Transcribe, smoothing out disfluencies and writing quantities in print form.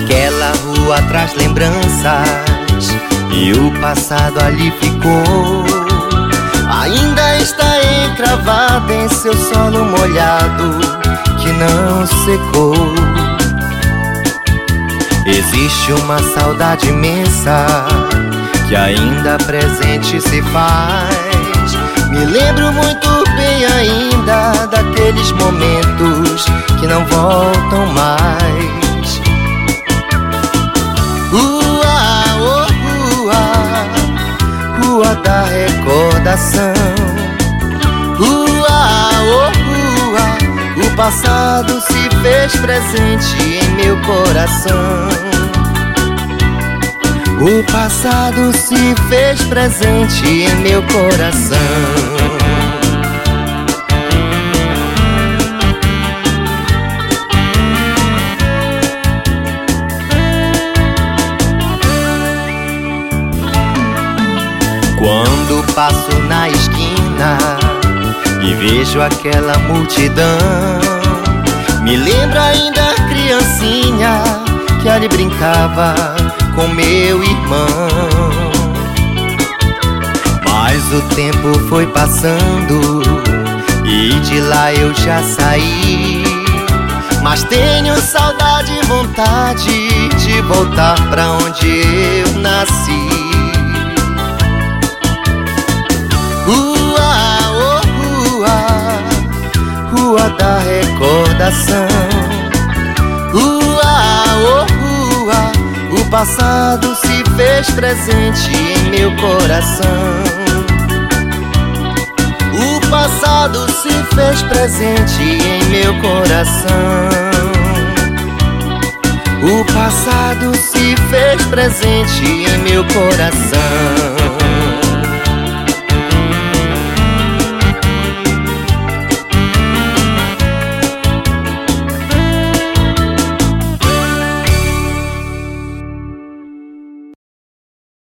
Aquela rua traz lembranças e o passado ali ficou. Ainda está encravado em seu solo molhado que não secou. Existe uma saudade imensa que ainda presente se faz. Me lembro muito bem ainda daqueles momentos que não voltam mais. Rua, oh rua, rua da recordação. Rua, oh rua, o passado se fez presente em meu coração. O passado se fez presente em meu coração. Quando passo na esquina e vejo aquela multidão, me lembro ainda criancinha que ali brincava com meu irmão. Mas o tempo foi passando e de lá eu já saí. Mas tenho saudade e vontade de voltar pra onde eu nasci. Rua, oh rua, rua da recordação. Rua, oh rua, o passado se fez presente em meu coração. O passado se fez presente em meu coração. O passado se fez presente em meu coração.